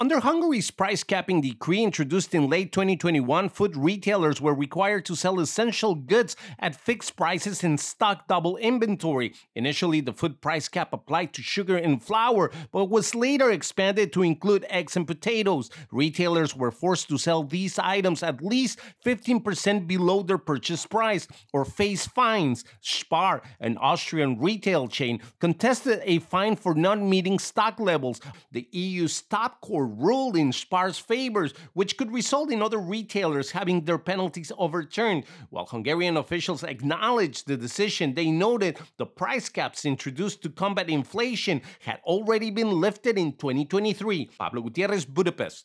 Under Hungary's price capping decree introduced in late 2021, food retailers were required to sell essential goods at fixed prices and stock double inventory. Initially, the food price cap applied to sugar and flour, but was later expanded to include eggs and potatoes. Retailers were forced to sell these items at least 15% below their purchase price or face fines. Spar, an Austrian retail chain, contested a fine for not meeting stock levels. The EU's top court ruled in Spar's favors, which could result in other retailers having their penalties overturned. While Hungarian officials acknowledged the decision, they noted the price caps introduced to combat inflation had already been lifted in 2023. Pablo Gutierrez, Budapest.